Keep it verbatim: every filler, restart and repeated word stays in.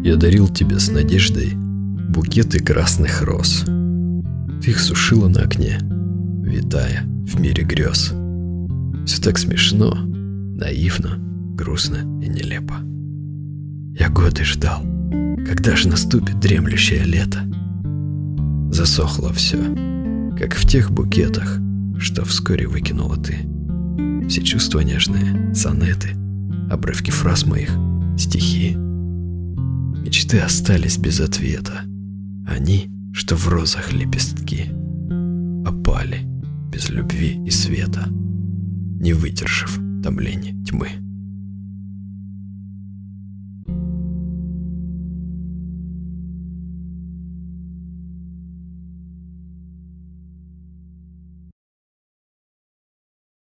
Я дарил тебе с надеждой букеты красных роз. Ты их сушила на окне, витая в мире грез. Все так смешно, наивно, грустно и нелепо. Я годы ждал, когда же наступит дремлющее лето. Засохло все, как в тех букетах, что вскоре выкинула ты. Все чувства нежные, сонеты, обрывки фраз моих, стихи. Мечты остались без ответа. Они, что в розах лепестки, опали без любви и света, не выдержав томления тьмы.